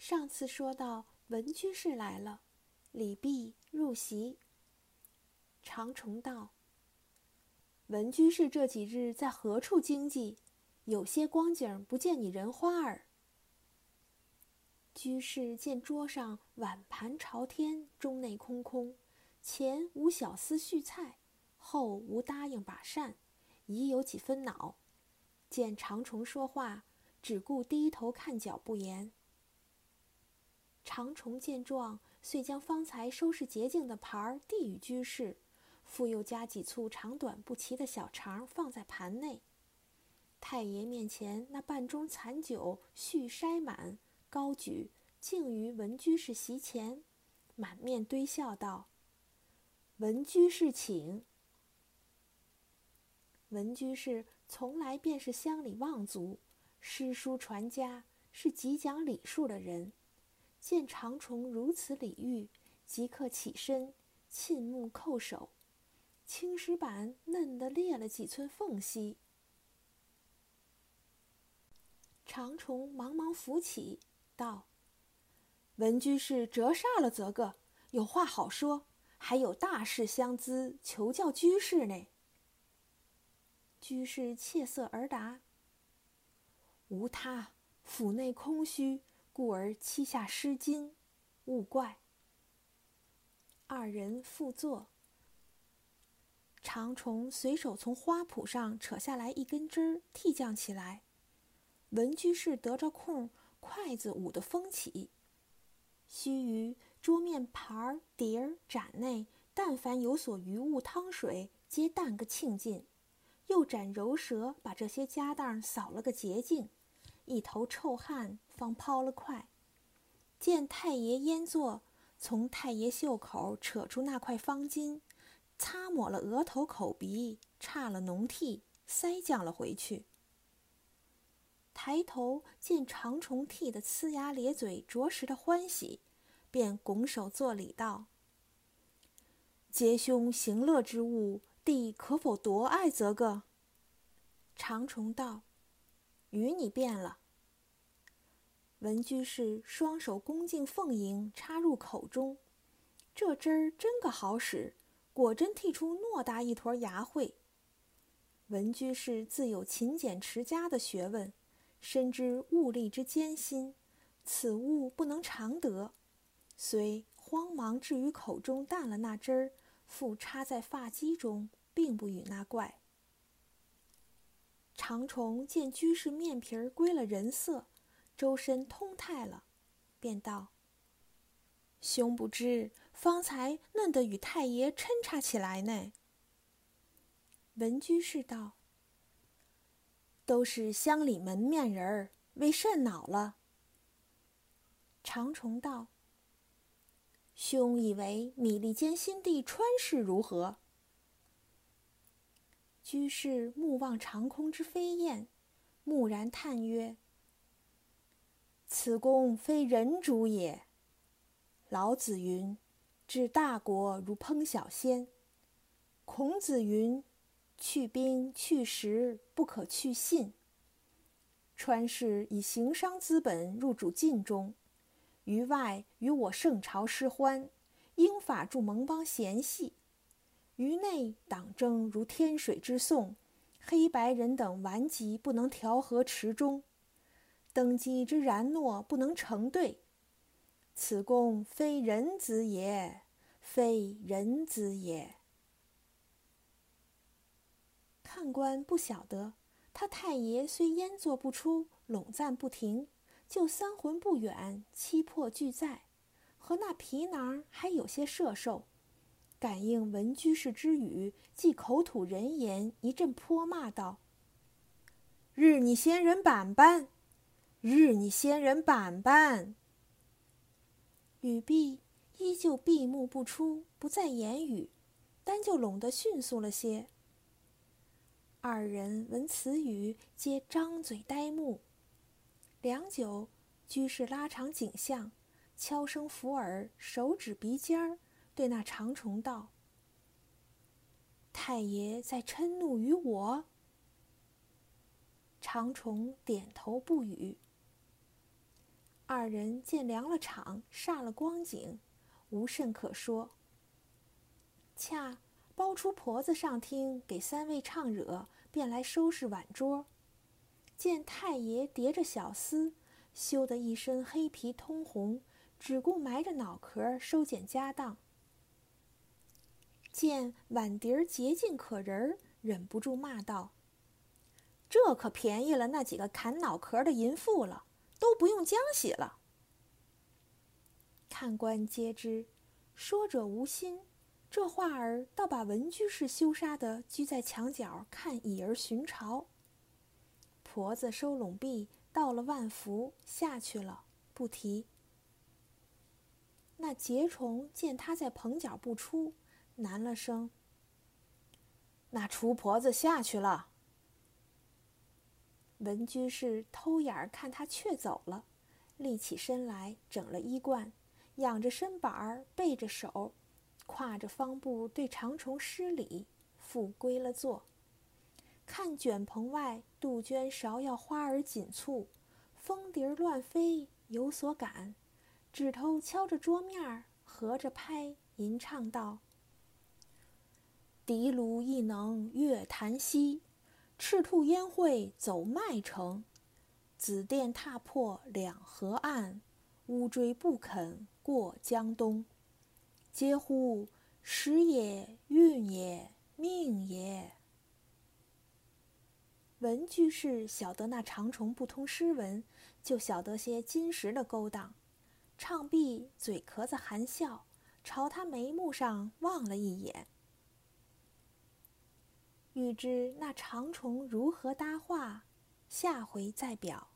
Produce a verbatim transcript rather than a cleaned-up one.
上次说到文居士来了，礼毕入席。长虫道：文居士这几日在何处经济？有些光景不见你人花儿。居士见桌上碗盘朝天，中内空空，前无小厮续菜，后无答应把扇，已有几分恼。见长虫说话，只顾低头看脚不言。长虫见状，遂将方才收拾洁净的盘儿递与居士，复又加几簇长短不齐的小肠放在盘内。太爷面前那半盅残酒续筛满，高举，敬于文居士席前，满面堆笑道：文居士请。文居士从来便是乡里望族，诗书传家，是极讲礼数的人。见长虫如此礼遇，即刻起身，沁目叩首，青石板嫩得裂了几寸缝隙。长虫忙忙扶起，道：文居士折煞了则个，有话好说，还有大事相咨，求教居士呢。居士怯色而答：无他，府内空虚，故而期下诗金，勿怪。二人复坐。长虫随手从花圃上扯下来一根枝儿，替降起来。文居士得着空，筷子舞得风起。须臾，桌面盘儿、碟儿、盏内，但凡有所余物汤水，皆淡个沁尽。又展柔舌，把这些家当扫了个洁净，一头臭汗方抛了筷。见太爷焉坐，从太爷袖口扯出那块方巾，擦抹了额头口鼻，叉了浓涕，腮降了回去。抬头见长虫剃得呲牙咧嘴，着实的欢喜，便拱手作礼道：杰兄行乐之物，弟可否夺爱则个？长虫道：与你便了。文居士双手恭敬奉迎，插入口中，这汁儿真个好使，果真剔出偌大一坨牙慧。文居士自有勤俭持家的学问，深知物力之艰辛，此物不能常得，虽慌忙置于口中淡了那汁儿，复插在发髻中，并不与那怪。长虫见居士面皮儿归了人色，周身通泰了，便道：兄不知，方才嫩得与太爷抻插起来呢。文居士道：都是乡里门面人儿，为甚恼了？长虫道：兄以为米粒间心地穿饰如何？居士目望长空之飞燕，蓦然叹曰：此公非人主也。老子云：治大国如烹小鲜。孔子云：去兵去食，不可去信。川氏以行商资本入主晋中，于外与我圣朝失欢，英法助盟邦嫌隙；于内党争如天水之讼，黑白人等顽疾不能调和持中，登基之然诺不能成对。此公非人子也，非人子也。看官不晓得，他太爷虽焉坐不出，拢赞不停，就三魂不远，七魄俱在，和那皮囊还有些摄受。感应文居士之语，即口吐人言，一阵泼骂道：日你仙人板板，日你仙人板板。语毕，依旧闭目不出，不再言语，单就拢得迅速了些。二人闻此语，皆张嘴呆目。良久，居士拉长颈项，悄声扶耳，手指鼻尖儿，对那长虫道：太爷在嗔怒于我？长虫点头不语。 二人见凉了场，煞了光景，无甚可说。恰包出婆子上厅给三位唱惹，便来收拾碗桌。见太爷叠着小厮，羞得一身黑皮通红，只顾埋着脑壳收捡家当。见碗碟儿洁净可人儿，忍不住骂道：“这可便宜了那几个砍脑壳的淫妇了，都不用浆洗了。”看官皆知，说者无心，这话儿倒把文居士羞杀的居在墙角看蚁儿寻巢。婆子收拢毕，到了万福，下去了，不提。那结虫见他在棚角不出，喃了声：“那厨婆子下去了。”文居士偷眼儿看他却走了，立起身来，整了衣冠，仰着身板儿，背着手，挎着方布对长虫施礼，复归了座。看卷棚外杜鹃芍药花儿锦簇，蜂蝶乱飞，有所感，指头敲着桌面儿，合着拍，吟唱道：“笛炉亦能月檀溪，赤兔烟会走麦城。紫电踏破两河岸，乌骓不肯过江东。嗟乎！时也，运也，命也。”文居士晓得那长虫不通诗文，就晓得些金石的勾当，唱毕，嘴壳子含笑，朝他眉目上望了一眼。欲知那长虫如何搭话，下回再表。